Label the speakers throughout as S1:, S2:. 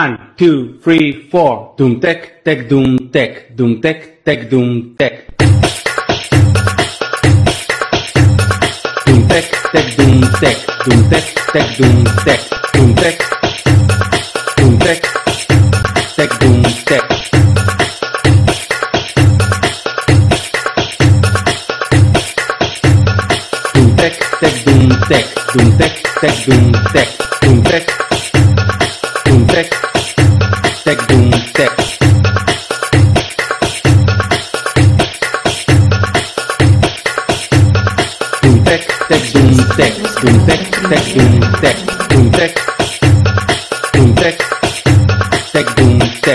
S1: 1, 2, 3, 4. Doom tech, tech, doom tech, doom tech, tech, doom tech. Doom tech, tech, doom tech, doom tech, tech, doom tech, doom tech, doom tech, tech, doom tech. Doom tech, tech, doom tech, doom tech, tech, doom tech, doom tech, doom tech, tech, doom tech. Doom tech, tech, doom tech, doom tech, tech, doom tech, doom tech, doom tech, tech, doom tech.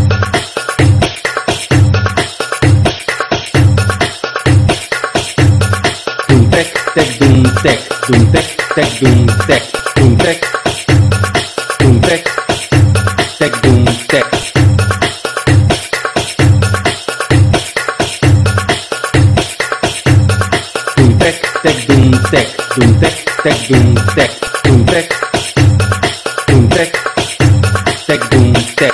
S1: Doom tech, tech, doom tech, doom tech, tech, doom tech, doom tech, doom tech, tech, doom tech. Doom tech, tech, doom tech, doom tech, tech, doom tech, doom tech, doom tech, tech, doom tech.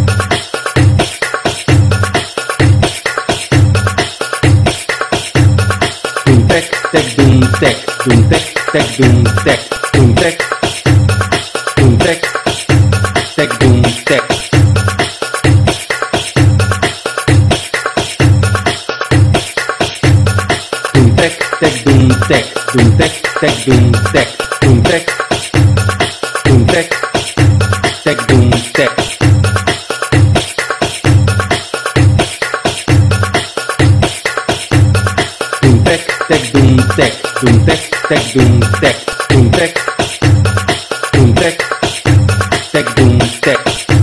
S1: Doom tech, tech, doom tech, doom tech, tech, doom tech, doom tech, doom tech, tech, doom tech. Doom tech, tech, doom tech, doom tech, tech, doom tech, doom tech, doom tech, tech, doom tech. Doom tech, tech, doom tech, doom tech, tech, doom tech, doom tech, doom tech, tech, doom tech.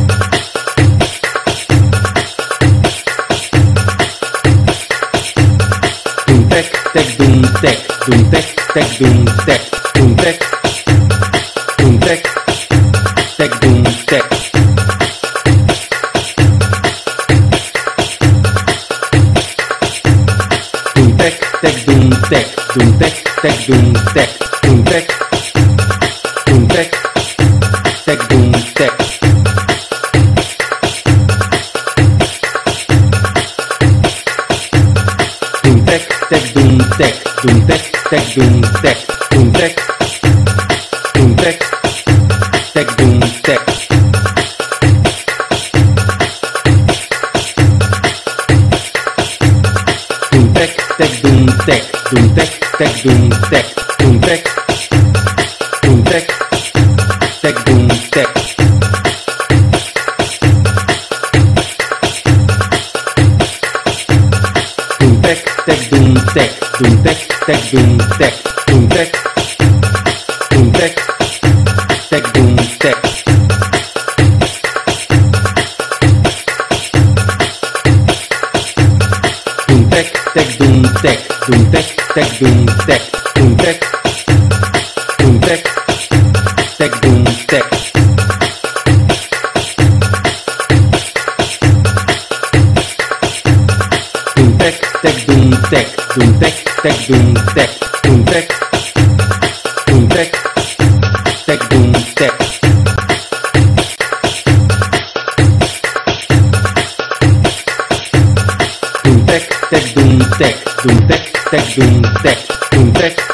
S1: Doom tech, tech, doom tech, doom tech, tech, doom tech, doom tech, doom tech, tech, doom tech. Doom tech, tech, doom tech, doom tech, tech, doom tech, doom tech, doom tech, tech, doom tech. Doom tech, tech, doom tech, doom tech, tech, doom tech, doom tech, doom tech, tech, doom tech. Doom tech, tech, doom tech, doom tech, tech, doom tech, doom tech, doom tech, tech, doom tech. Doom tech, tech, doom tech, doom tech, tech, doom tech, doom tech, doom tech, tech, doom tech. Doom tech, tech, doom tech, doom tech, tech, doom tech, doom tech, doom tech, tech, doom tech. Doom tech, tech, doom tech, doom tech, tech, doom tech, doom tech, doom tech, tech, doom tech. Doom tech, tech, doom tech, doom tech, tech, doom tech, doom tech,